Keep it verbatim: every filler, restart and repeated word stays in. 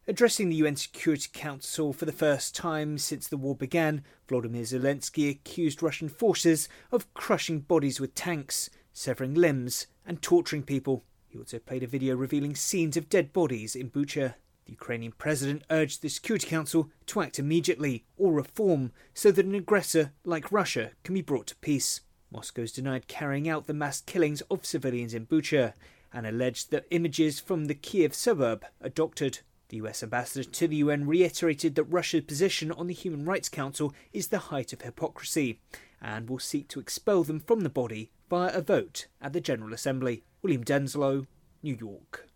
Addressing the U N Security Council for the first time since the war began, Volodymyr Zelensky accused Russian forces of crushing bodies with tanks, severing limbs and torturing people. He also played a video revealing scenes of dead bodies in Bucha. The Ukrainian president urged the Security Council to act immediately or reform so that an aggressor like Russia can be brought to peace. Moscow's denied carrying out the mass killings of civilians in Bucha and alleged that images from the Kiev suburb are doctored. The U S ambassador to the U N reiterated that Russia's position on the Human Rights Council is the height of hypocrisy and will seek to expel them from the body via a vote at the General Assembly. William Denslow, New York.